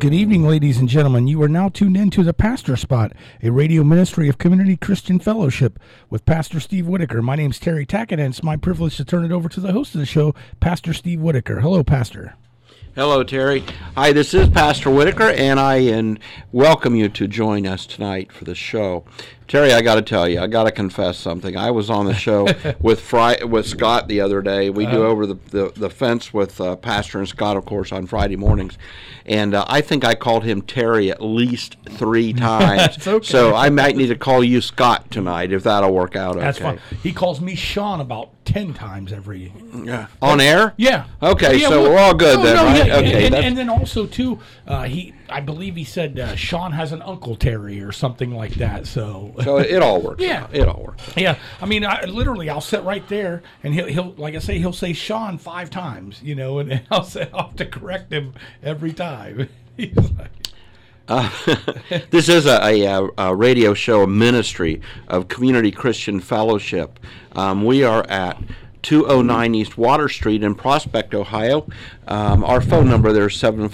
Good evening, ladies and gentlemen. You are now tuned in to The Pastor Spot, a radio ministry of Community Christian Fellowship with Pastor Steve Whitaker. My name's Terry Tackett, and it's my privilege to turn it over to the host of the show, Pastor Steve Whitaker. Hello, Pastor. Hello, Terry. Hi, this is Pastor Whitaker, and I welcome you to join us tonight for the show. Terry, I got to tell you, I got to confess something. I was on the show with Scott the other day. We do over the fence with Pastor and Scott, of course, on Friday mornings. And I think I called him Terry at least 3 times. Okay. So I might need to call you Scott tonight, if that'll work out okay. That's fine. He calls me Sean about 10 times every... On air? Yeah. Okay, yeah, so we're all good then, right? Yeah. Okay. And then also, too, I believe he said Sean has an Uncle Terry or something like that, so... So it all works. Yeah. It all works. Yeah. I mean, I'll sit right there, and he'll like I say, he'll say Sean 5 times, and I'll have to correct him every time. He's like... This is a radio show, a ministry of Community Christian Fellowship. We are at 209 East Water Street in Prospect, Ohio. Our phone number there is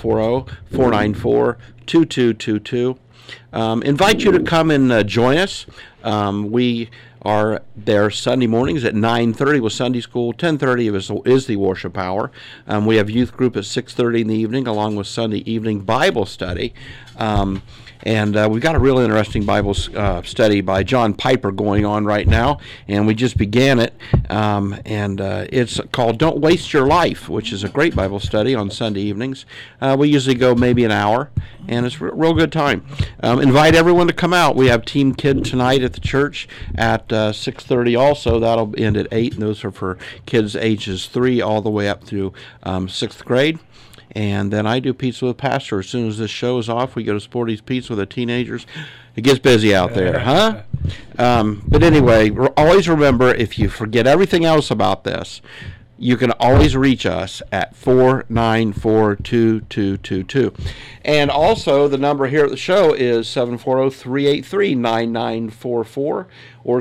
740-494-2222. Invite you to come and join us. We are there Sunday mornings at 9:30 with Sunday school. 10:30 is the worship hour. We have youth group at 6:30 in the evening, along with Sunday evening Bible study. And we've got a real interesting Bible study by John Piper going on right now, and we just began it. It's called Don't Waste Your Life, which is a great Bible study on Sunday evenings. We usually go maybe an hour, and it's a real good time. Invite everyone to come out. We have Team Kid tonight at the church at 6:30 also. That'll end at 8, and those are for kids ages 3 all the way up through 6th grade. And then I do Pizza with Pastor. As soon as this show is off, we go to Sporty's Pizza with the teenagers. It gets busy out there, huh? But anyway, always remember, if you forget everything else about this, you can always reach us at 494-2222. And also, the number here at the show is 740-383-9944 or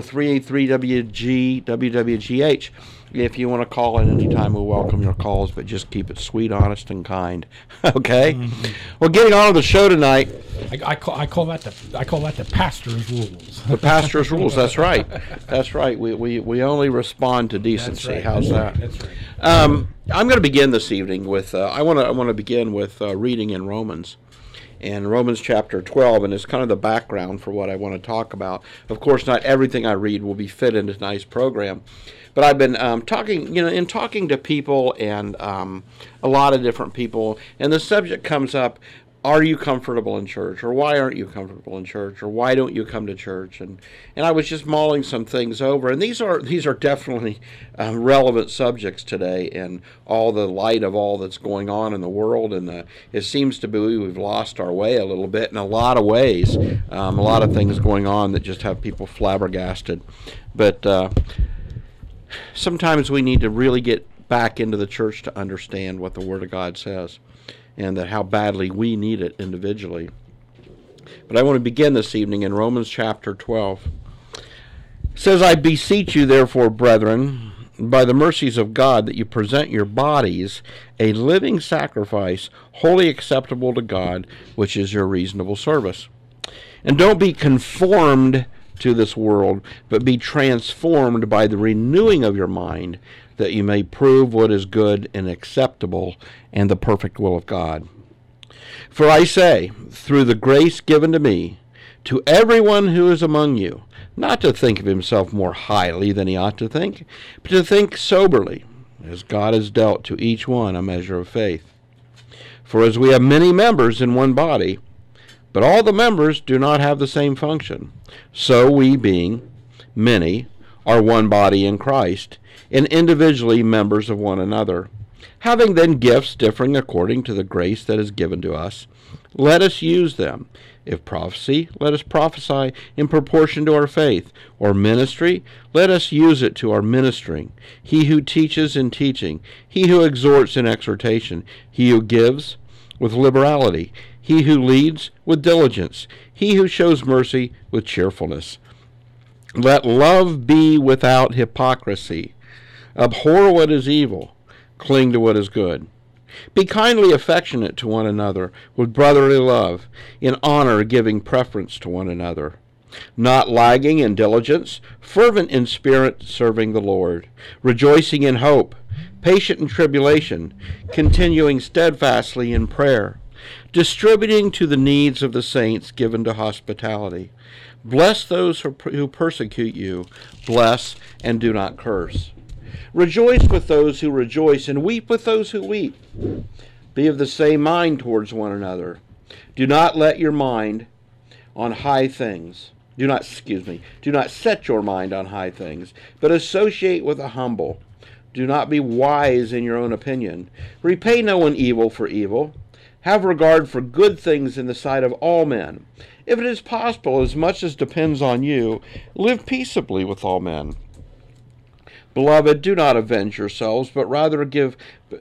383-WGH. If you want to call in anytime, we welcome your calls, but just keep it sweet, honest, and kind. Okay? Mm-hmm. Well, getting on to the show tonight. I call that the pastor's rules. The pastor's rules. That's right. That's right. We only respond to decency. Right. How's that? That's right. I'm going to begin this evening with. I want to begin with reading in Romans. In Romans chapter 12, and it's kind of the background for what I want to talk about. Of course, not everything I read will be fit into tonight's program, but I've been talking to people and a lot of different people, and the subject comes up: are you comfortable in church, or why aren't you comfortable in church, or why don't you come to church? And I was just mulling some things over, and these are definitely relevant subjects today in all the light of all that's going on in the world, and it seems to be we've lost our way a little bit in a lot of ways. A lot of things going on that just have people flabbergasted. But sometimes we need to really get back into the church to understand what the Word of God says, and that how badly we need it individually. But I want to begin this evening in Romans chapter 12. It says, I beseech you, therefore, brethren, by the mercies of God, that you present your bodies a living sacrifice, wholly acceptable to God, which is your reasonable service. And don't be conformed to this world, but be transformed by the renewing of your mind, that you may prove what is good and acceptable and the perfect will of God. For I say, through the grace given to me, to everyone who is among you, not to think of himself more highly than he ought to think, but to think soberly, as God has dealt to each one a measure of faith. For as we have many members in one body, but all the members do not have the same function, so we, being many, are one body in Christ, and individually members of one another. Having then gifts differing according to the grace that is given to us, let us use them. If prophecy, let us prophesy in proportion to our faith. Or ministry, let us use it to our ministering. He who teaches in teaching. He who exhorts in exhortation. He who gives with liberality. He who leads with diligence. He who shows mercy with cheerfulness. Let love be without hypocrisy. Abhor what is evil. Cling to what is good. Be kindly affectionate to one another with brotherly love, in honor giving preference to one another. Not lagging in diligence, fervent in spirit, serving the Lord, rejoicing in hope, patient in tribulation, continuing steadfastly in prayer, distributing to the needs of the saints, given to hospitality. Bless those who persecute you. Bless and do not curse. Rejoice with those who rejoice, and weep with those who weep. Be of the same mind towards one another. Do not let your mind on high things. Do not set your mind on high things, but associate with the humble. Do not be wise in your own opinion. Repay no one evil for evil. Have regard for good things in the sight of all men. If it is possible, as much as depends on you, live peaceably with all men. Beloved, do not avenge yourselves, but rather give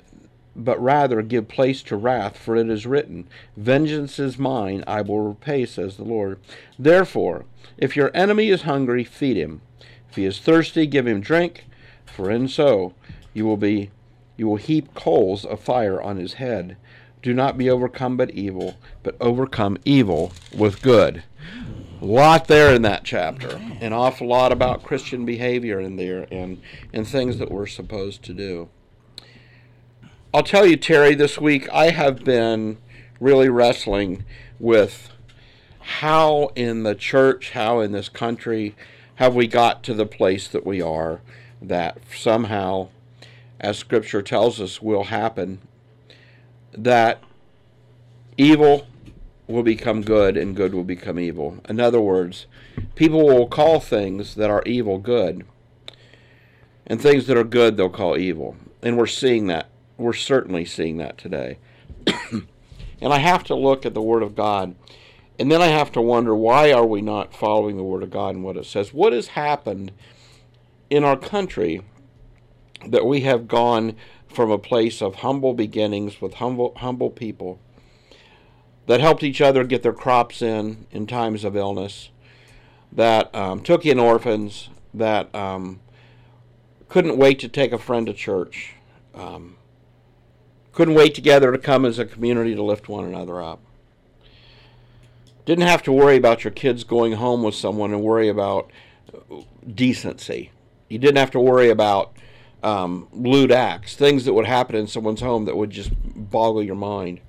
place to wrath, for it is written, Vengeance is mine, I will repay, says the Lord. Therefore, if your enemy is hungry, feed him. If he is thirsty, give him drink, for in so you will heap coals of fire on his head. Do not be overcome by evil, but overcome evil with good. A lot there in that chapter. An awful lot about Christian behavior in there and things that we're supposed to do. I'll tell you, Terry, this week I have been really wrestling with how in the church, how in this country, have we got to the place that we are, that somehow, as Scripture tells us will happen, that evil will become good and good will become evil. In other words, people will call things that are evil good, and things that are good they'll call evil. And we're seeing that. We're certainly seeing that today. And I have to look at the Word of God, and then I have to wonder, why are we not following the Word of God and what it says? What has happened in our country that we have gone from a place of humble beginnings with humble people that helped each other get their crops in times of illness, that took in orphans, that couldn't wait to take a friend to church, couldn't wait together to come as a community to lift one another up. Didn't have to worry about your kids going home with someone and worry about decency. You didn't have to worry about lewd acts, things that would happen in someone's home that would just boggle your mind.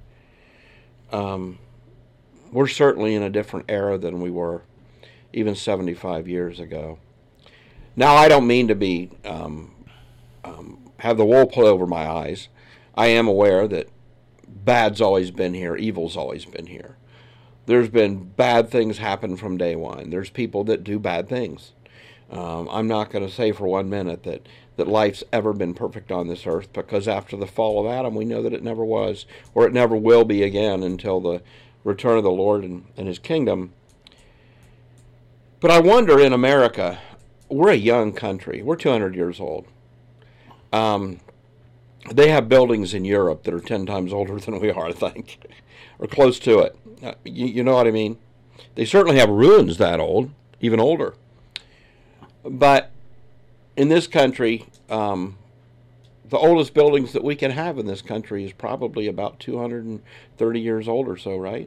We're certainly in a different era than we were even 75 years ago. Now, I don't mean to be have the wool pulled over my eyes. I am aware that bad's always been here, evil's always been here. There's been bad things happen from day one. There's people that do bad things. I'm not going to say for 1 minute that life's ever been perfect on this earth, because after the fall of Adam, we know that it never was, or it never will be again until the return of the Lord and His kingdom. But I wonder, in America, we're a young country. We're 200 years old. They have buildings in Europe that are 10 times older than we are, I think, or close to it. You know what I mean? They certainly have ruins that old, even older. But in this country, the oldest buildings that we can have in this country is probably about 230 years old or so, right?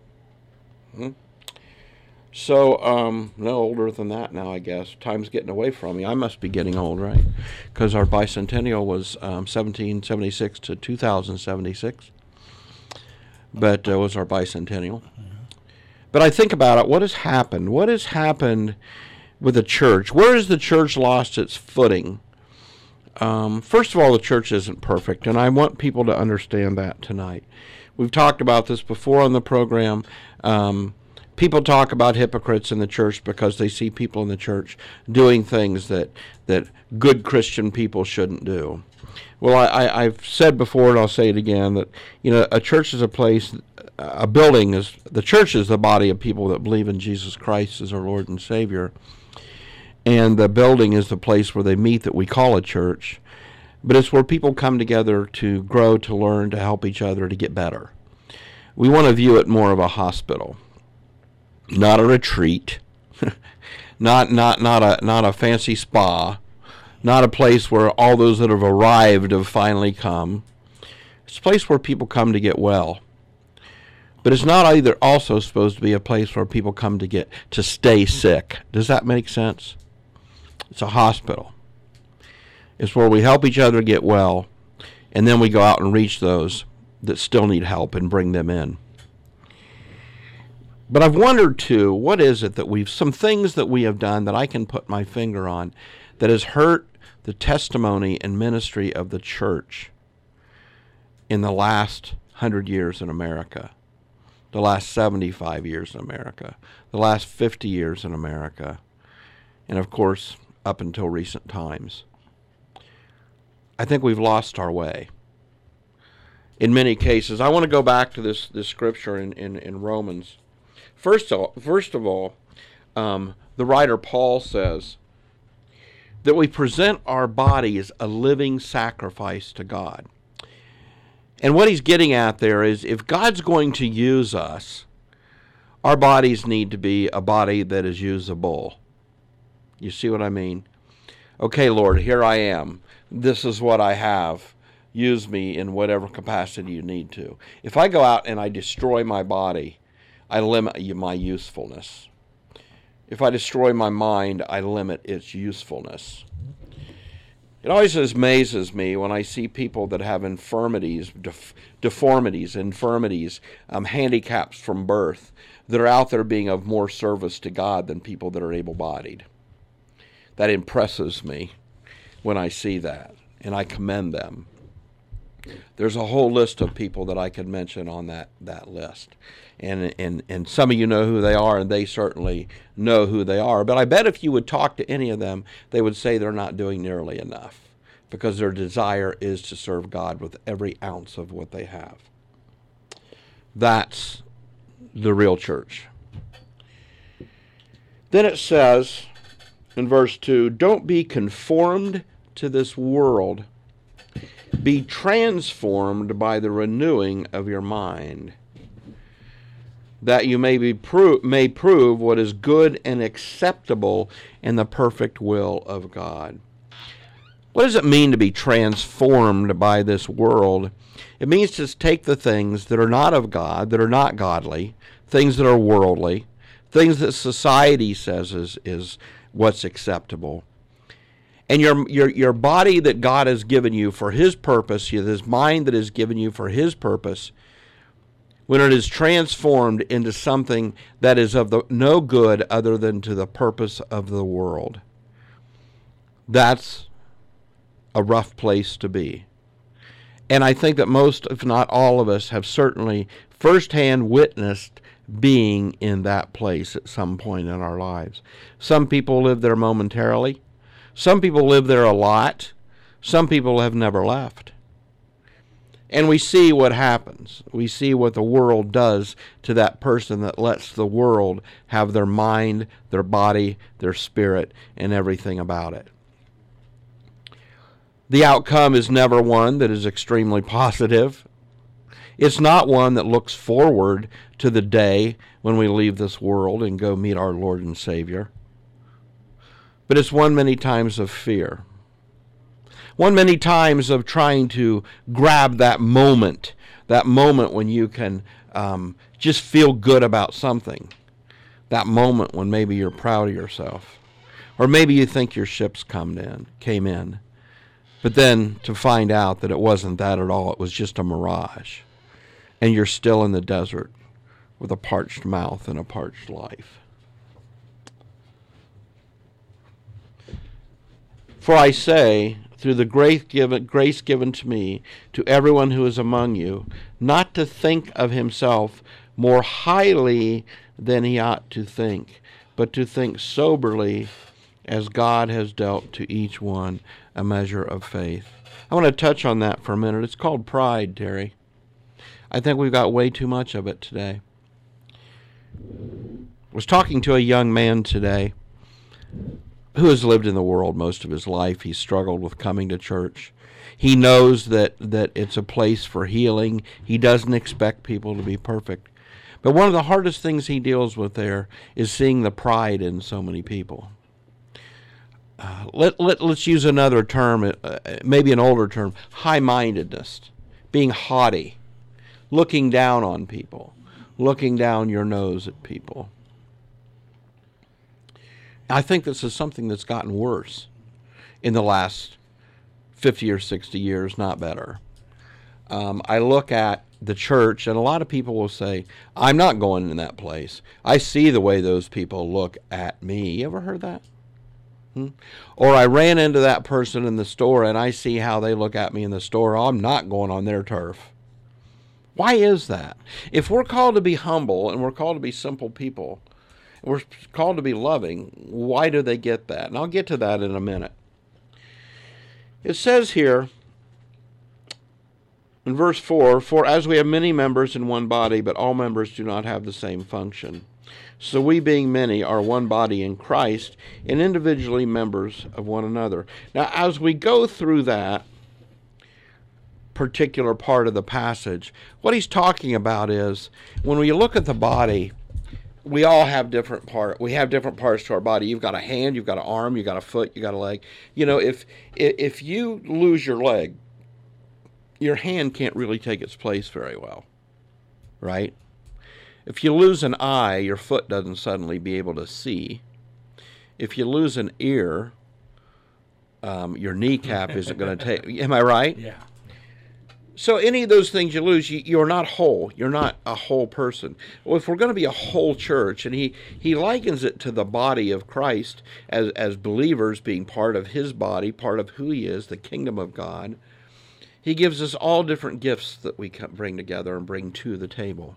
So, no older than that now, I guess. Time's getting away from me. I must be getting old, right? Because our bicentennial was 1776 to 2076. But it was our bicentennial. But I think about it, what has happened? What has happened with the church? Where has the church lost its footing? First of all, the church isn't perfect, and I want people to understand that tonight. We've talked about this before on the program. People talk about hypocrites in the church because they see people in the church doing things that good Christian people shouldn't do. Well, I've said before, and I'll say it again, that a church is a place, a building is, the church is the body of people that believe in Jesus Christ as our Lord and Savior. And the building is the place where they meet that we call a church. But it's where people come together to grow, to learn, to help each other, to get better. We want to view it more of a hospital, not a retreat, not a fancy spa, not a place where all those that have arrived have finally come. It's a place where people come to get well. But it's not either also supposed to be a place where people come to stay sick. Does that make sense? It's a hospital. It's where we help each other get well, and then we go out and reach those that still need help and bring them in. But I've wondered too, what is it that some things that we have done that I can put my finger on that has hurt the testimony and ministry of the church in the last 100 years in America, the last 75 years in America, the last 50 years in America, and of course, up until recent times. I think we've lost our way. In many cases, I want to go back to this scripture in Romans. First of all, the writer Paul says that we present our body as a living sacrifice to God. And what he's getting at there is, if God's going to use us, our bodies need to be a body that is usable. You see what I mean? Okay, Lord, here I am. This is what I have. Use me in whatever capacity you need to. If I go out and I destroy my body, I limit my usefulness. If I destroy my mind, I limit its usefulness. It always amazes me when I see people that have infirmities, deformities, handicaps from birth, that are out there being of more service to God than people that are able-bodied. That impresses me when I see that, and I commend them. There's a whole list of people that I could mention on that list. And some of you know who they are, and they certainly know who they are. But I bet if you would talk to any of them, they would say they're not doing nearly enough, because their desire is to serve God with every ounce of what they have. That's the real church. Then it says in verse 2, don't be conformed to this world. Be transformed by the renewing of your mind, that you may prove what is good and acceptable in the perfect will of God. What does it mean to be transformed by this world? It means to take the things that are not of God, that are not godly, things that are worldly, things that society says is what's acceptable. And your body that God has given you for His purpose, His mind that is given you for His purpose, when it is transformed into something that is of no good other than to the purpose of the world, that's a rough place to be. And I think that most, if not all of us, have certainly firsthand witnessed being in that place at some point in our lives. Some people live there momentarily. Some people live there a lot. Some people have never left. And we see what happens. We see what the world does to that person that lets the world have their mind, their body, their spirit, and everything about it. The outcome is never one that is extremely positive. It's not one that looks forward to the day when we leave this world and go meet our Lord and Savior. But it's one many times of fear. One many times of trying to grab that moment when you can just feel good about something. That moment when maybe you're proud of yourself. Or maybe you think your ship's came in. But then to find out that it wasn't that at all, it was just a mirage. And you're still in the desert with a parched mouth and a parched life. For I say, through the grace given to me, to everyone who is among you, not to think of himself more highly than he ought to think, but to think soberly, as God has dealt to each one a measure of faith. I want to touch on that for a minute. It's called pride, Terry. I think we've got way too much of it today. I was talking to a young man today who has lived in the world most of his life. He's struggled with coming to church. He knows that it's a place for healing. He doesn't expect people to be perfect. But one of the hardest things he deals with there is seeing the pride in so many people. Let's use another term, maybe an older term, high-mindedness. being haughty, looking down on people, looking down your nose at people. I think this is something that's gotten worse in the last 50 or 60 years, not better. I look at the church, and a lot of people will say, I'm not going in that place. I see the way those people look at me. You ever heard that? Or I ran into that person in the store, and I see how they look at me in the store. Oh, I'm not going on their turf. Why is that? If we're called to be humble, and we're called to be simple people, and we're called to be loving, why do they get that? And I'll get to that in a minute. It says here, in verse 4, for as we have many members in one body, but all members do not have the same function. So we, being many, are one body in Christ, and individually members of one another. Now, as we go through that particular part of the passage, what he's talking about is, when we look at the body, we all have different parts. We have different parts to our body. You've got a hand, you've got an arm, you've got a foot, you've got a leg. You know, if you lose your leg, your hand can't really take its place very well, right? If you lose an eye, your foot doesn't suddenly be able to see. If you lose an ear, your kneecap isn't going to take. Am I right? Yeah. So any of those things you lose, you're not whole. You're not a whole person. Well, if we're going to be a whole church, and he likens it to the body of Christ as believers being part of his body, part of who he is, the kingdom of God. He gives us all different gifts that we can bring together and bring to the table.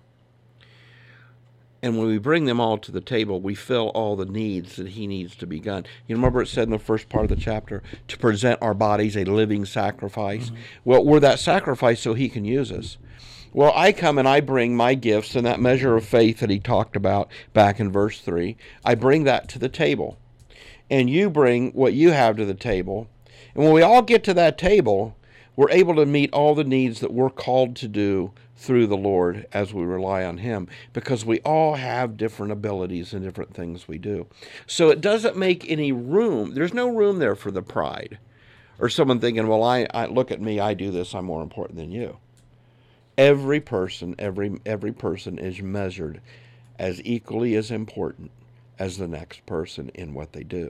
And when we bring them all to the table, we fill all the needs that he needs to be done. You remember it said in the first part of the chapter, to present our bodies a living sacrifice. Mm-hmm. Well, we're that sacrifice so he can use us. Well, I come and I bring my gifts and that measure of faith that he talked about back in verse 3. I bring that to the table. And you bring what you have to the table. And when we all get to that table, we're able to meet all the needs that we're called to do through the Lord as we rely on him, because we all have different abilities and different things we do. So it doesn't make any room. There's no room there for the pride or someone thinking, well, I look at me, I do this, I'm more important than you. Every person is measured as equally as important as the next person in what they do.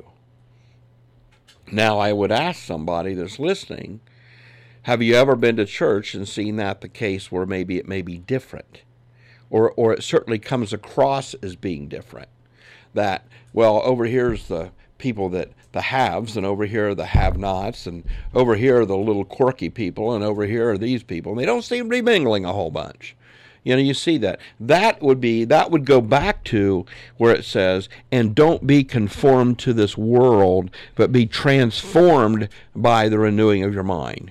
Now, I would ask somebody that's listening, have you ever been to church and seen that the case where maybe it may be different? Or it certainly comes across as being different. That, well, over here's the people that the haves, and over here are the have-nots, and over here are the little quirky people, and over here are these people. And they don't seem to be mingling a whole bunch. You know, you see that. That would go back to where it says, and don't be conformed to this world, but be transformed by the renewing of your mind.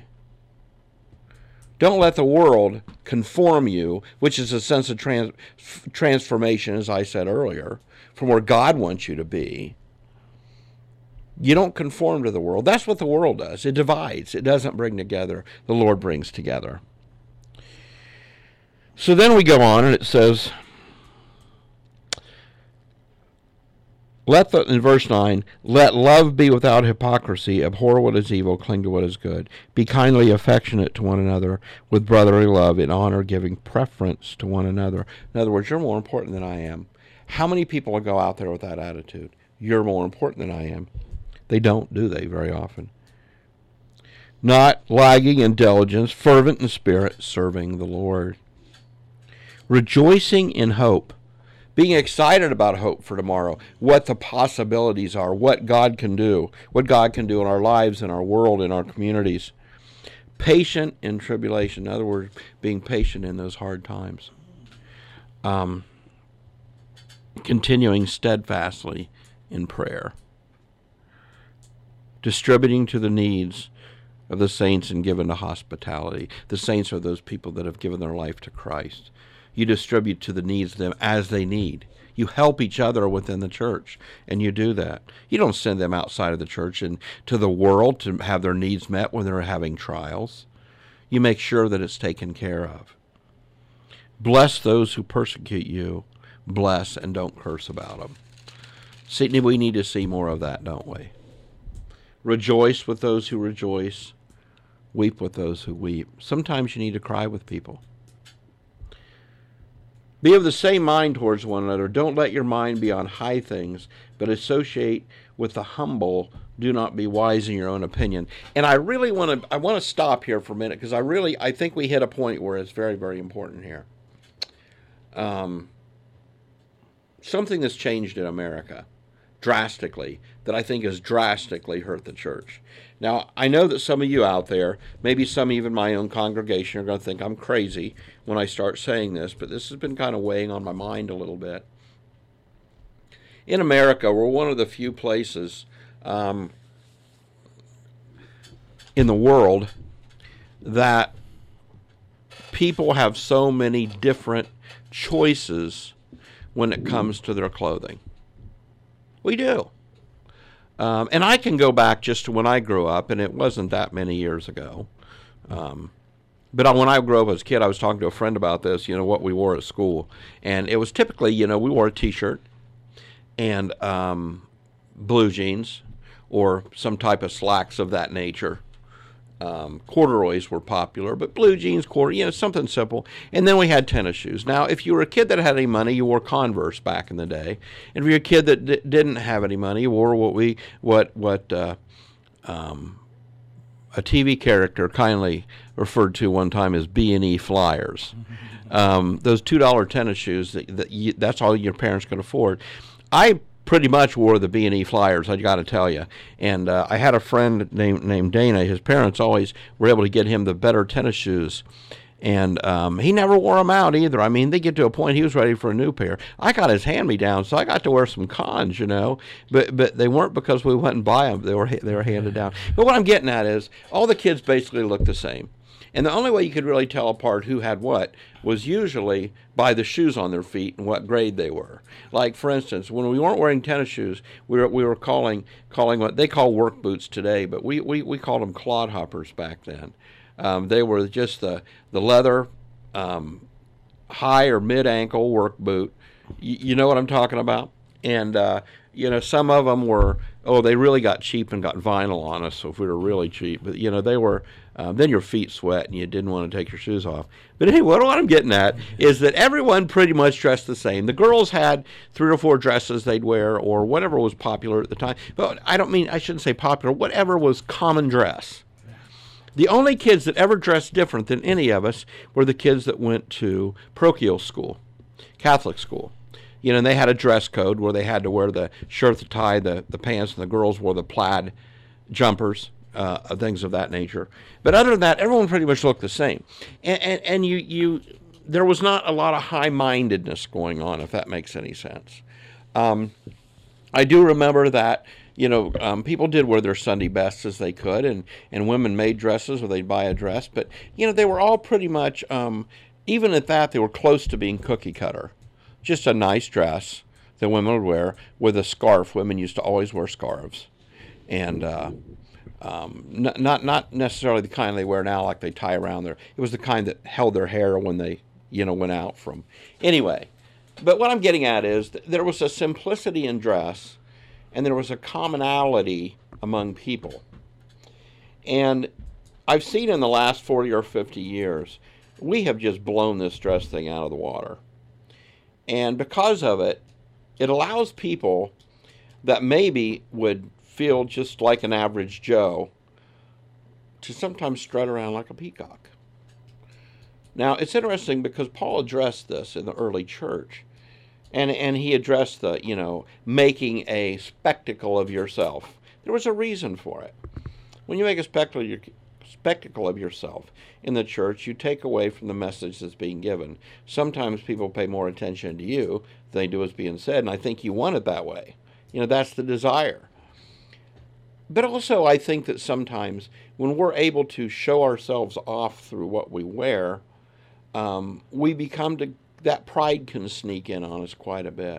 Don't let the world conform you, which is a sense of transformation, as I said earlier, from where God wants you to be. You don't conform to the world. That's what the world does. It divides. It doesn't bring together. The Lord brings together. So then we go on, and it says, in verse 9, let love be without hypocrisy, abhor what is evil, cling to what is good. Be kindly affectionate to one another with brotherly love, in honor, giving preference to one another. In other words, you're more important than I am. How many people go out there with that attitude? You're more important than I am. They don't, do they, very often? Not lagging in diligence, fervent in spirit, serving the Lord. Rejoicing in hope. Being excited about hope for tomorrow, what the possibilities are, what God can do in our lives, in our world, in our communities. Patient in tribulation. In other words, being patient in those hard times. Continuing steadfastly in prayer. Distributing to the needs of the saints and given to hospitality. The saints are those people that have given their life to Christ. You distribute to the needs of them as they need. You help each other within the church, and you do that. You don't send them outside of the church and to the world to have their needs met when they're having trials. You make sure that it's taken care of. Bless those who persecute you. Bless and don't curse about them. See, we need to see more of that, don't we? Rejoice with those who rejoice. weep with those who weep. Sometimes you need to cry with people. Be of the same mind towards one another. Don't let your mind be on high things, but associate with the humble. Do not be wise in your own opinion. And I really want to stop here for a minute, because I think we hit a point where it's very, very important here. Something that's changed in America drastically, that I think has drastically hurt the church. Now, I know that some of you out there, maybe some even my own congregation, are going to think I'm crazy when I start saying this, but this has been kind of weighing on my mind a little bit. In America, we're one of the few places in the world that people have so many different choices when it comes to their clothing. We do. And I can go back just to when I grew up, and it wasn't that many years ago. But when I grew up as a kid, I was talking to a friend about this, what we wore at school. And it was typically, we wore a T-shirt and blue jeans or some type of slacks of that nature. Corduroys were popular, but blue jeans, something simple. And then we had tennis shoes. Now, if you were a kid that had any money, you wore Converse back in the day. And if you're a kid that didn't have any money, you wore what a TV character kindly referred to one time as B&E Flyers. Those $2 tennis shoes, that's all your parents could afford. I pretty much wore the B&E Flyers, I got to tell you. And I had a friend named Dana. His parents always were able to get him the better tennis shoes. And he never wore them out either. I mean, they get to a point he was ready for a new pair. I got his hand-me-down, so I got to wear some Cons, But they weren't because we went and buy them. They were handed down. But what I'm getting at is all the kids basically look the same. And the only way you could really tell apart who had what was usually by the shoes on their feet and what grade they were. Like, for instance, when we weren't wearing tennis shoes, we were calling what they call work boots today, but we called them clodhoppers back then. They were just the leather high or mid-ankle work boot. You know what I'm talking about? And, some of them were, they really got cheap and got vinyl on us, so if we were really cheap. But, they were, then your feet sweat and you didn't want to take your shoes off. But anyway, what I'm getting at is that everyone pretty much dressed the same. The girls had 3 or 4 dresses they'd wear or whatever was popular at the time. But I shouldn't say popular, whatever was common dress. The only kids that ever dressed different than any of us were the kids that went to parochial school, Catholic school. And they had a dress code where they had to wear the shirt, the tie, the pants, and the girls wore the plaid jumpers, things of that nature. But other than that, everyone pretty much looked the same. And there was not a lot of high-mindedness going on, if that makes any sense. I do remember that, people did wear their Sunday best as they could, and women made dresses or they'd buy a dress. But, they were all pretty much, even at that, they were close to being cookie cutter. Just a nice dress that women would wear with a scarf. Women used to always wear scarves. And not necessarily the kind they wear now, like they tie around their. It was the kind that held their hair when they, went out from. Anyway, but what I'm getting at is that there was a simplicity in dress, and there was a commonality among people. And I've seen in the last 40 or 50 years, we have just blown this dress thing out of the water. And because of it, it allows people that maybe would feel just like an average Joe to sometimes strut around like a peacock. Now, it's interesting because Paul addressed this in the early church. And he addressed the, making a spectacle of yourself. There was a reason for it. When you make a spectacle of yourself in the church, you take away from the message that's being given. Sometimes people pay more attention to you than they do what's being said, and I think you want it that way. That's the desire. But also, I think that sometimes when we're able to show ourselves off through what we wear, we become that pride can sneak in on us quite a bit.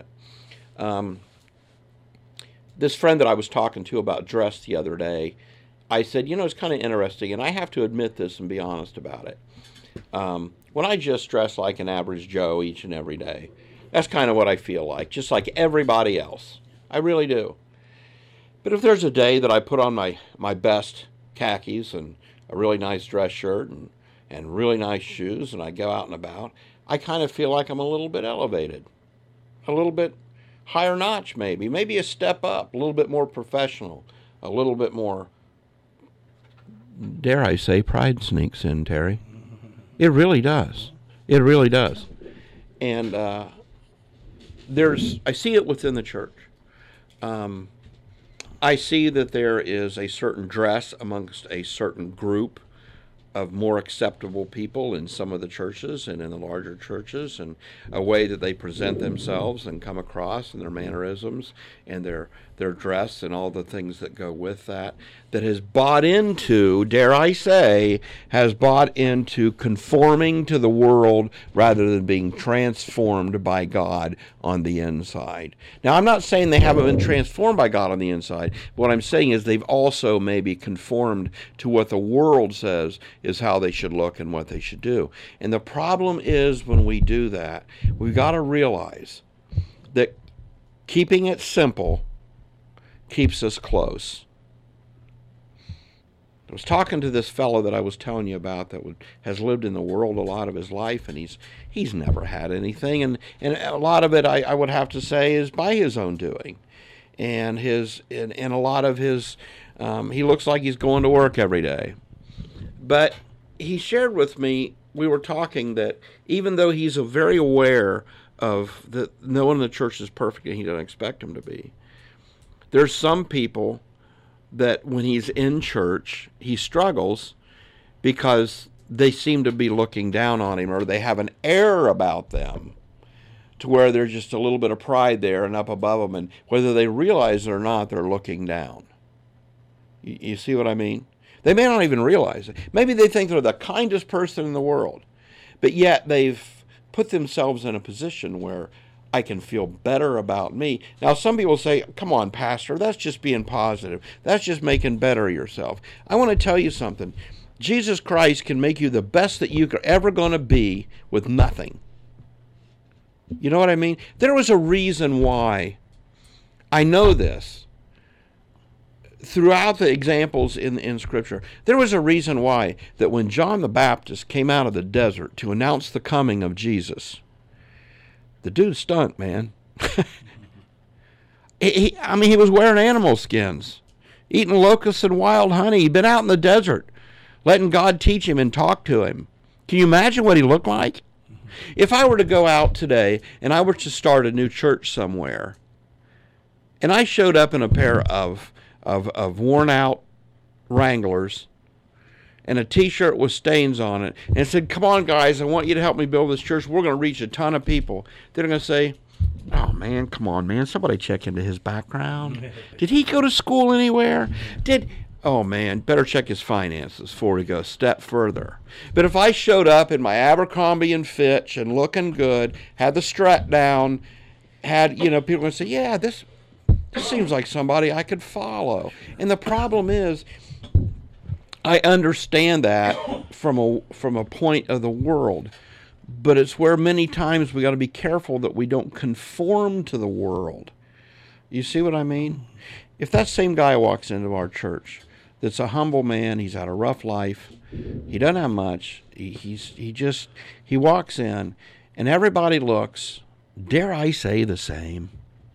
This friend that I was talking to about dress the other day, I said, it's kind of interesting, and I have to admit this and be honest about it. When I just dress like an average Joe each and every day, that's kind of what I feel like, just like everybody else. I really do. But if there's a day that I put on my best khakis and a really nice dress shirt and really nice shoes, and I go out and about, I kind of feel like I'm a little bit elevated, a little bit higher notch maybe a step up, a little bit more professional, a little bit more, dare I say, pride sneaks in, Terry. It really does. It really does. And I see it within the church. I see that there is a certain dress amongst a certain group of more acceptable people in some of the churches and in the larger churches, and a way that they present themselves and come across, and their mannerisms and their dress and all the things that go with that has bought into, dare I say, has bought into conforming to the world rather than being transformed by God on the inside. Now, I'm not saying they haven't been transformed by God on the inside. What I'm saying is they've also maybe conformed to what the world says is how they should look and what they should do. And the problem is, when we do that, we've got to realize that keeping it simple keeps us close. I was talking to this fellow that I was telling you about that has lived in the world a lot of his life, and he's never had anything, and a lot of it I would have to say is by his own doing, and a lot of his he looks like he's going to work every day. But he shared with me, we were talking, that even though he's very aware of that no one in the church is perfect, and he doesn't expect him to be, there's some people that when he's in church, he struggles because they seem to be looking down on him, or they have an air about them to where there's just a little bit of pride there and up above them, and whether they realize it or not, they're looking down. You see what I mean? They may not even realize it. Maybe they think they're the kindest person in the world, but yet they've put themselves in a position where I can feel better about me. Now, some people say, come on, Pastor, that's just being positive. That's just making better of yourself. I want to tell you something. Jesus Christ can make you the best that you're ever going to be with nothing. You know what I mean? There was a reason why. I know this. Throughout the examples in Scripture, there was a reason why that when John the Baptist came out of the desert to announce the coming of Jesus, the dude stunk, man. He was wearing animal skins, eating locusts and wild honey. He'd been out in the desert, letting God teach him and talk to him. Can you imagine what he looked like? If I were to go out today and I were to start a new church somewhere, and I showed up in a pair of worn-out Wranglers and a T-shirt with stains on it, and said, come on, guys, I want you to help me build this church. We're going to reach a ton of people. They're going to say, oh, man, come on, man. Somebody check into his background. Did he go to school anywhere? Oh, man, better check his finances before we go a step further. But if I showed up in my Abercrombie and Fitch and looking good, had the strut down, people are going to say, yeah, this seems like somebody I could follow. And the problem is, I understand that from a point of the world, but it's where many times we got to be careful that we don't conform to the world. You see what I mean? If that same guy walks into our church, that's a humble man, he's had a rough life, he doesn't have much, he walks in, and everybody looks, dare I say, the same.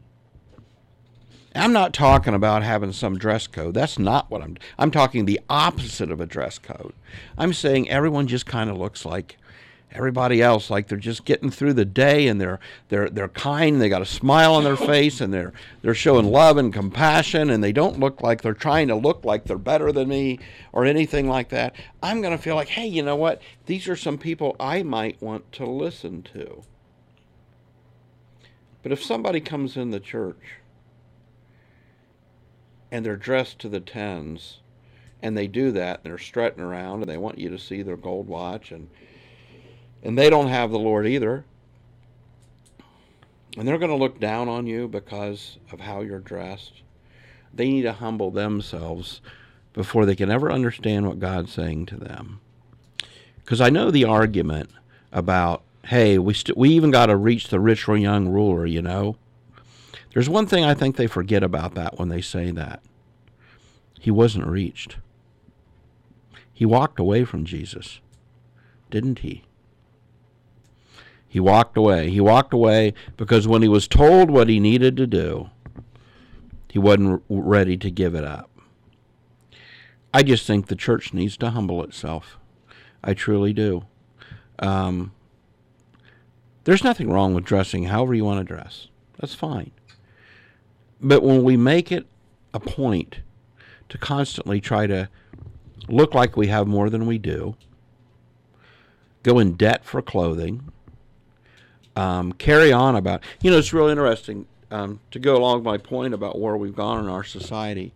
I'm not talking about having some dress code. That's not what I'm talking the opposite of a dress code. I'm saying everyone just kind of looks like everybody else, like they're just getting through the day, and they're kind, they got a smile on their face, and they're showing love and compassion, and they don't look like they're trying to look like they're better than me or anything like that. I'm going to feel like, hey, you know what? These are some people I might want to listen to. But if somebody comes in the church and they're dressed to the tens, and they do that, and they're strutting around, and they want you to see their gold watch, and they don't have the Lord either, and they're going to look down on you because of how you're dressed, they need to humble themselves before they can ever understand what God's saying to them. Because I know the argument about, hey, we even got to reach the rich or young ruler, you know. There's one thing I think they forget about that when they say that. He wasn't reached. He walked away from Jesus, didn't he? He walked away. He walked away because when he was told what he needed to do, he wasn't ready to give it up. I just think the church needs to humble itself. I truly do. There's nothing wrong with dressing however you want to dress. That's fine. But when we make it a point to constantly try to look like we have more than we do, go in debt for clothing, carry on about... it's really interesting to go along my point about where we've gone in our society.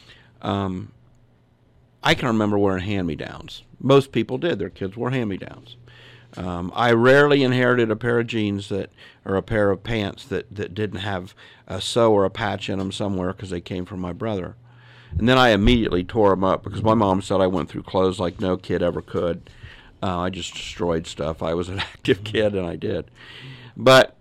I can remember wearing hand-me-downs. Most people did. Their kids wore hand-me-downs. I rarely inherited a pair of jeans or a pair of pants that didn't have a sew or a patch in them somewhere because they came from my brother. And then I immediately tore them up because my mom said I went through clothes like no kid ever could. I just destroyed stuff. I was an active kid, and I did. But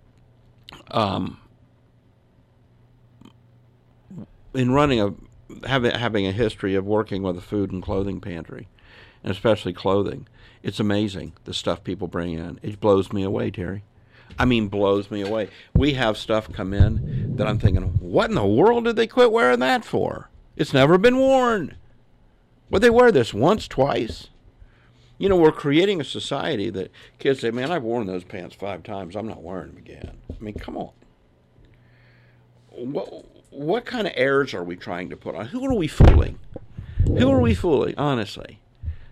in having a history of working with a food and clothing pantry, and especially clothing, it's amazing the stuff people bring in. It blows me away, Terry. I mean, blows me away. We have stuff come in that I'm thinking, what in the world did they quit wearing that for? It's never been worn. Would they wear this once, twice? We're creating a society that kids say, man, I've worn those pants 5 times. I'm not wearing them again. I mean, come on. What kind of airs are we trying to put on? Who are we fooling? Who are we fooling, honestly?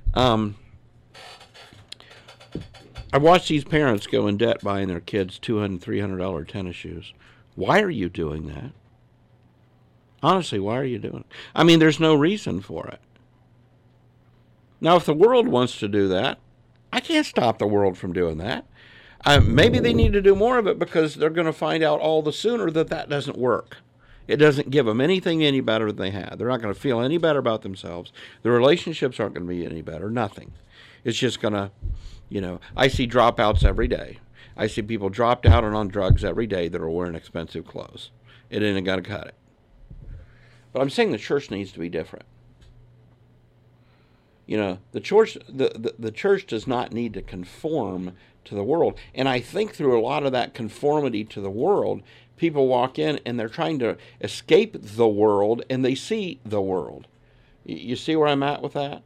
I watch these parents go in debt buying their kids $200, $300 tennis shoes. Why are you doing that? Honestly, why are you doing it? I mean, there's no reason for it. Now, if the world wants to do that, I can't stop the world from doing that. Maybe they need to do more of it because they're going to find out all the sooner that doesn't work. It doesn't give them anything any better than they had. They're not going to feel any better about themselves. Their relationships aren't going to be any better. Nothing. It's just going to, I see dropouts every day. I see people dropped out and on drugs every day that are wearing expensive clothes. It ain't going to cut it. But I'm saying the church needs to be different. The church does not need to conform to the world. And I think through a lot of that conformity to the world, people walk in and they're trying to escape the world and they see the world. You see where I'm at with that?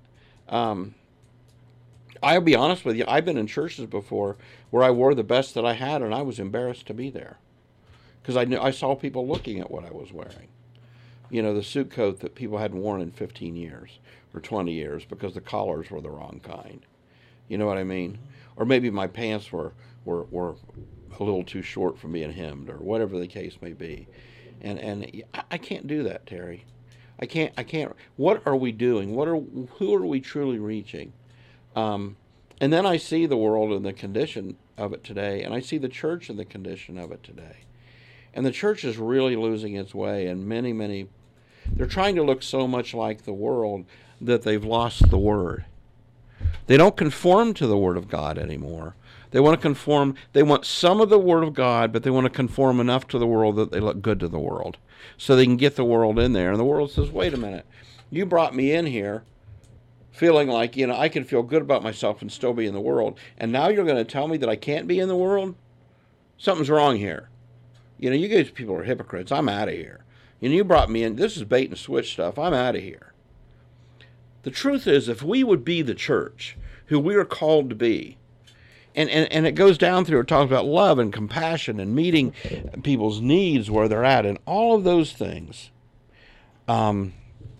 I'll be honest with you. I've been in churches before where I wore the best that I had and I was embarrassed to be there because I saw people looking at what I was wearing. The suit coat that people hadn't worn in 15 years or 20 years because the collars were the wrong kind. You know what I mean? Or maybe my pants were a little too short for being hemmed or whatever the case may be. And I can't do that, Terry. I can't. What are we doing? Who are we truly reaching? And then I see the world in the condition of it today, and I see the church in the condition of it today. And the church is really losing its way, and many, they're trying to look so much like the world that they've lost the Word. They don't conform to the Word of God anymore. They want to conform. They want some of the Word of God, but they want to conform enough to the world that they look good to the world, so they can get the world in there. And the world says, wait a minute, you brought me in here feeling like, I can feel good about myself and still be in the world, and now you're going to tell me that I can't be in the world? Something's wrong here. You guys people are hypocrites. I'm out of here. You brought me in. This is bait and switch stuff. I'm out of here. The truth is, if we would be the church, who we are called to be, and it goes down through, it talks about love and compassion and meeting people's needs where they're at, and all of those things, then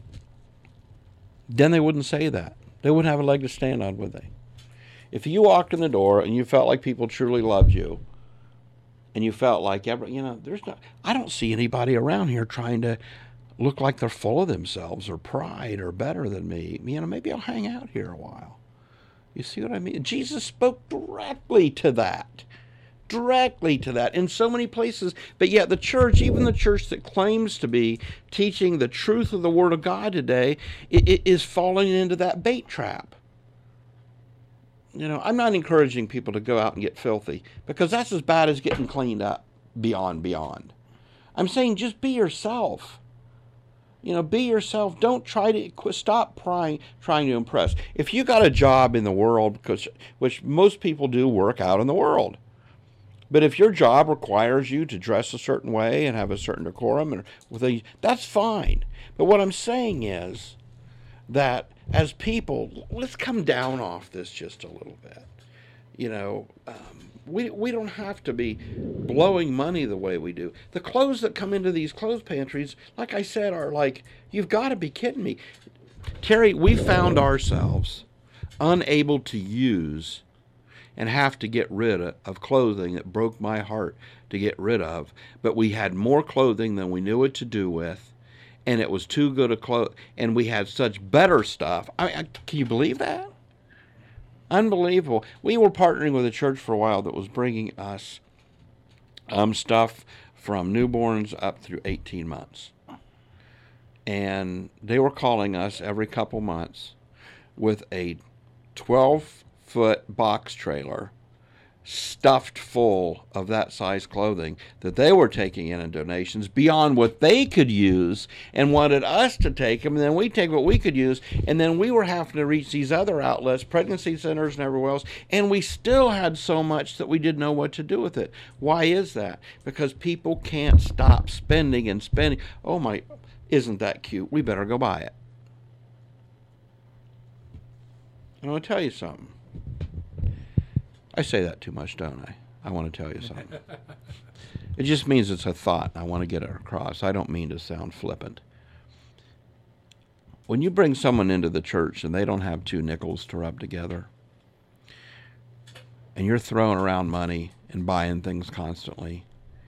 they wouldn't say that. They wouldn't have a leg to stand on, would they? If you walked in the door and you felt like people truly loved you, and you felt like, I don't see anybody around here trying to look like they're full of themselves or pride or better than me. Maybe I'll hang out here a while. You see what I mean? Jesus spoke directly to that in so many places. But yet the church, even the church that claims to be teaching the truth of the Word of God today, it is falling into that bait trap. I'm not encouraging people to go out and get filthy, because that's as bad as getting cleaned up beyond. I'm saying just be yourself. Be yourself. Don't try to stop trying to impress. If you got a job in the world, which most people do work out in the world, but if your job requires you to dress a certain way and have a certain decorum, that's fine. But what I'm saying is that as people, let's come down off this just a little bit. We don't have to be blowing money the way we do. The clothes that come into these clothes pantries, like I said, are like, you've got to be kidding me. Terry, we found ourselves unable to use and have to get rid of clothing that broke my heart to get rid of. But we had more clothing than we knew what to do with, and it was too good a clothes, and we had such better stuff. Can you believe that? Unbelievable. We were partnering with a church for a while that was bringing us stuff from newborns up through 18 months. And they were calling us every couple months with a 12-foot box trailer stuffed full of that size clothing that they were taking in donations beyond what they could use, and wanted us to take them, and then we take what we could use, and then we were having to reach these other outlets, pregnancy centers and everywhere else, and we still had so much that we didn't know what to do with it. Why is that? Because people can't stop spending and spending. Oh my, isn't that cute? We better go buy it. And I want to tell you something. I say that too much, don't I? I want to tell you something. It just means it's a thought. I want to get it across. I don't mean to sound flippant. When you bring someone into the church and they don't have 2 nickels to rub together, and you're throwing around money and buying things constantly,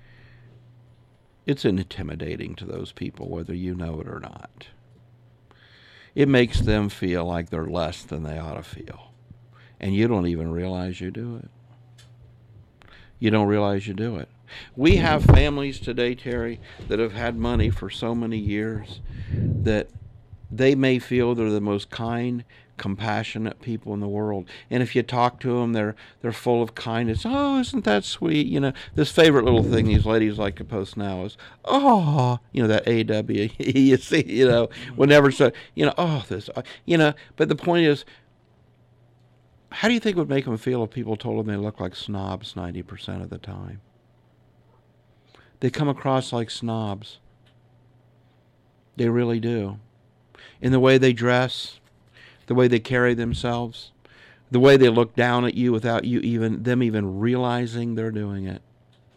it's intimidating to those people, whether you know it or not. It makes them feel like they're less than they ought to feel. And you don't even realize you do it. You don't realize you do it. We have families today, Terry, that have had money for so many years that they may feel they're the most kind, compassionate people in the world. And if you talk to them, they're full of kindness. Oh, isn't that sweet? This favorite little thing these ladies like to post now is, oh, that AWE, you see, whenever, so, oh, this, but the point is, how do you think it would make them feel if people told them they look like snobs 90% of the time? They come across like snobs. They really do. In the way they dress, the way they carry themselves, the way they look down at you without them even realizing they're doing it.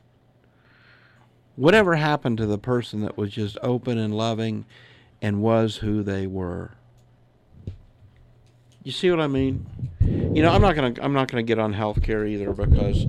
Whatever happened to the person that was just open and loving and was who they were? You see what I mean? I'm not gonna get on healthcare either, because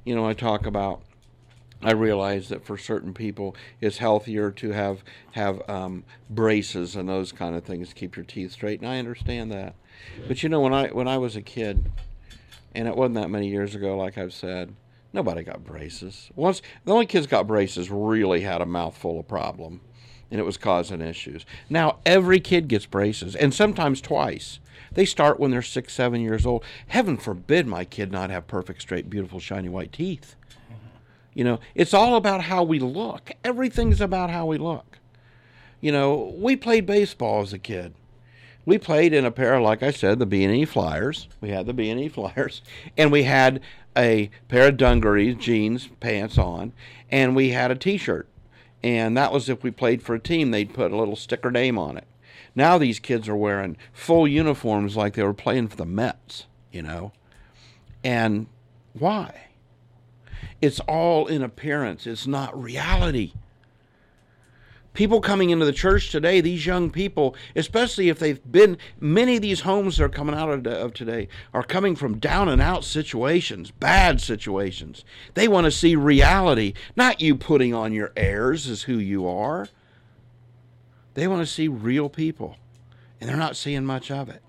I realize that for certain people it's healthier to have braces and those kind of things to keep your teeth straight, and I understand that. But when I was a kid, and it wasn't that many years ago, like I've said, nobody got braces. The only kids got braces really had a mouthful of problem, and it was causing issues. Now every kid gets braces, and sometimes twice. They start when they're 6, 7 years old. Heaven forbid my kid not have perfect, straight, beautiful, shiny white teeth. It's all about how we look. Everything's about how we look. We played baseball as a kid. We played in a pair, like I said, the B&E Flyers. We had the B&E Flyers. And we had a pair of dungarees, jeans, pants on, and we had a T-shirt. And that was if we played for a team, they'd put a little sticker name on it. Now these kids are wearing full uniforms like they were playing for the Mets, And why? It's all in appearance. It's not reality. People coming into the church today, these young people, especially if they've been, many of these homes that are coming out of today are coming from down and out situations, bad situations. They want to see reality, not you putting on your airs as who you are. They want to see real people, and they're not seeing much of it.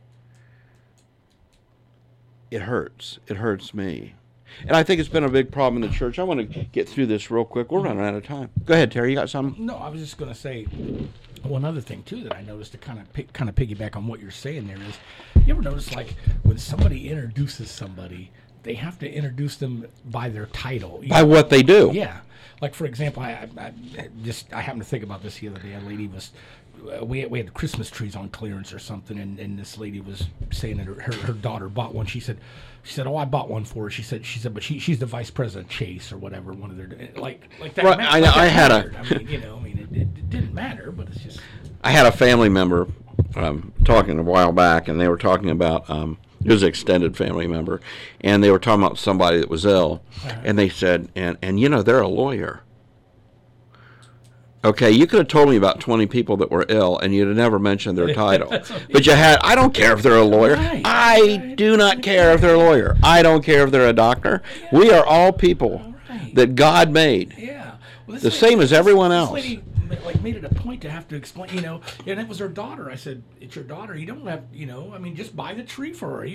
It hurts. It hurts me. And I think it's been a big problem in the church. I want to get through this real quick. We're running out of time. Go ahead, Terry. You got something? No, I was just going to say one other thing, too, that I noticed to kind of piggyback on what you're saying there is, you ever notice, like, when somebody introduces somebody, they have to introduce them by their title. By what they do. Yeah. Like, for example, I happened to think about this the other day. A lady was we had Christmas trees on clearance or something, and this lady was saying that her daughter bought one. She said, "Oh, I bought one for her." She said, "But she's the vice president of Chase or whatever." One of their like that. Right, I had mattered. It didn't matter, but it's just. I had a family member talking a while back, and they were talking about. It was an extended family member, and they were talking about somebody that was ill, and they said, and they're a lawyer. Okay, you could have told me about 20 people that were ill, and you'd have never mentioned their title. But you had, I don't care if they're a lawyer. Right. I do not care if they're a lawyer. I don't care if they're a doctor. Yeah. We are all people that God made. Yeah. Well, the same as everyone else. This lady made it a point to have to explain, and it was her daughter. I said, "It's your daughter. You don't have, just buy the tree for her,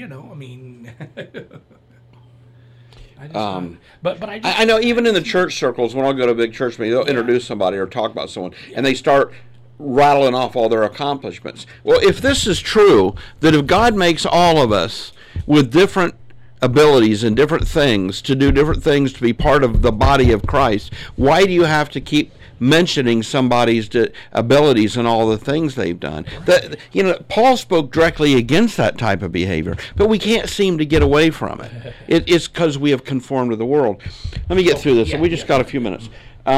I know even in the church circles, when I'll go to a big church meeting, they'll introduce somebody or talk about someone, and they start rattling off all their accomplishments. Well, if this is true, that if God makes all of us with different abilities and different things to do different things to be part of the body of Christ, why do you have to keep mentioning somebody's abilities and all the things they've done? Paul spoke directly against that type of behavior, but we can't seem to get away from it. It's because we have conformed to the world. Let me get through this. We just got a few minutes.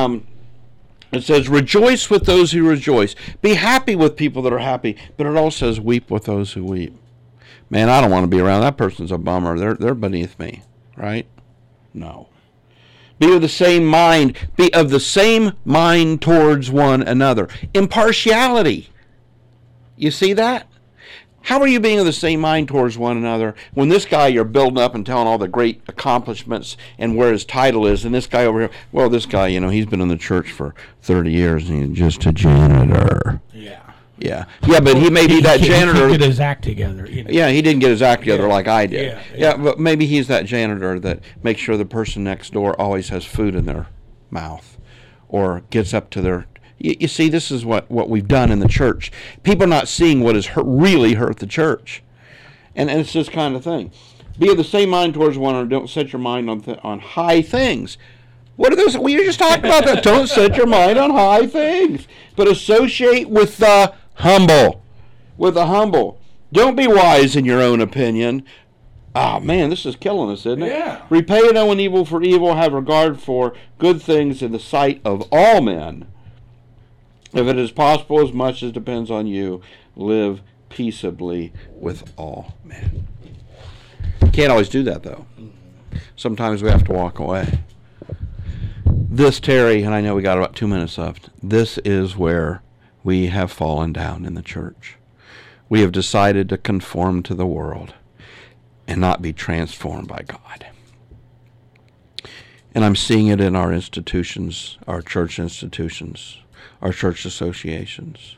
It says, rejoice with those who rejoice. Be happy with people that are happy, but it also says, weep with those who weep. Man, I don't want to be around that person's a bummer. They're beneath me, right? No. Be of the same mind. Be of the same mind towards one another. Impartiality. You see that? How are you being of the same mind towards one another when this guy you're building up and telling all the great accomplishments and where his title is, and this guy over here, well, this guy, he's been in the church for 30 years and he's just a janitor. Yeah, but he may be that janitor. He didn't get his act together. Yeah, he didn't get his act together like I did. Yeah, but maybe he's that janitor that makes sure the person next door always has food in their mouth or gets up to their... You see, this is what we've done in the church. People are not seeing what has really hurt the church. And it's this kind of thing. Be of the same mind towards one another. Don't set your mind on high things. What are those? We just talked about that. Don't set your mind on high things, but associate with the humble. With the humble. Don't be wise in your own opinion. Oh, man, this is killing us, isn't it? Yeah. Repay no one evil for evil. Have regard for good things in the sight of all men. If it is possible, as much as depends on you, live peaceably with all men. Can't always do that, though. Sometimes we have to walk away. This, Terry, and I know we got about 2 minutes left, this is where we have fallen down in the church. We have decided to conform to the world and not be transformed by God. And I'm seeing it in our institutions, our church institutions, our church associations.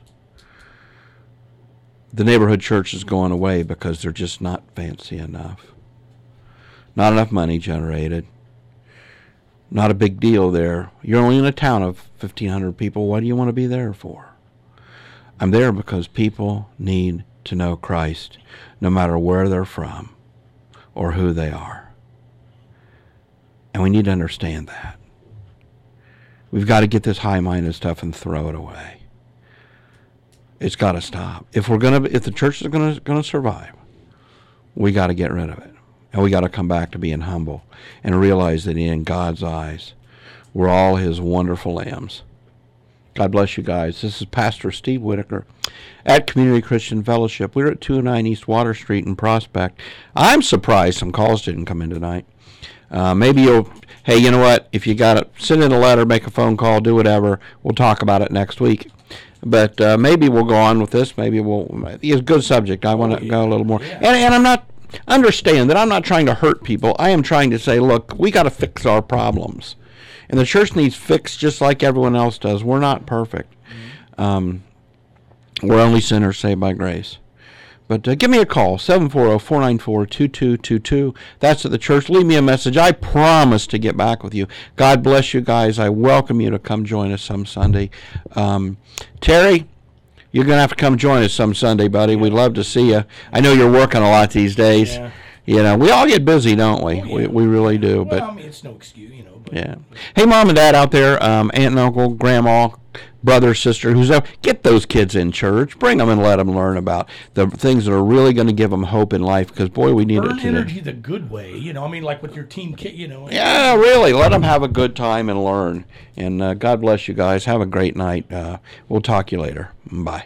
The neighborhood church is going away because they're just not fancy enough. Not enough money generated. Not a big deal there. You're only in a town of 1,500 people. What do you want to be there for? I'm there because people need to know Christ no matter where they're from or who they are. And we need to understand that. We've got to get this high-minded stuff and throw it away. It's got to stop. If the church is going to survive, we got to get rid of it. And we got to come back to being humble and realize that in God's eyes, we're all his wonderful lambs. God bless you guys. This is Pastor Steve Whitaker at Community Christian Fellowship. We're at 209 East Water Street in Prospect. I'm surprised some calls didn't come in tonight. Maybe hey, you know what? If you got it, send in a letter, make a phone call, do whatever. We'll talk about it next week. But maybe we'll go on with this. Maybe it's a good subject. I want to go a little more. Yeah. And I'm not... Understand that I'm not trying to hurt people. I am trying to say, look, we got to fix our problems. And the church needs fixed just like everyone else does. We're not perfect. We're only sinners saved by grace. But give me a call, 740-494-2222. That's at the church. Leave me a message. I promise to get back with you. God bless you guys. I welcome you to come join us some Sunday. Terry, you're going to have to come join us some Sunday, buddy. We'd love to see you. I know you're working a lot these days. We all get busy, don't we? Oh, yeah. We really do. Well, But I mean, it's no excuse, But, yeah. Hey, Mom and Dad out there, aunt and uncle, grandma, brother, sister, who's out, get those kids in church. Bring them and let them learn about the things that are really going to give them hope in life. Because boy, we need burn it today. energy the good way, I mean, like with your team kit, Yeah, really. Let them have a good time and learn. And God bless you guys. Have a great night. We'll talk to you later. Bye.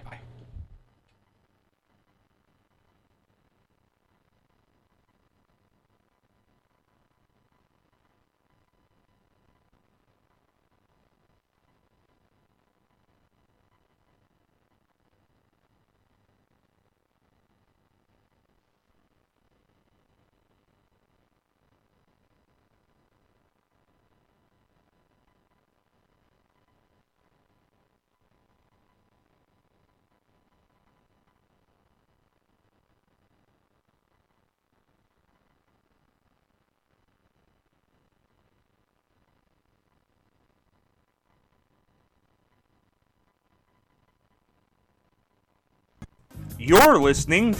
You're listening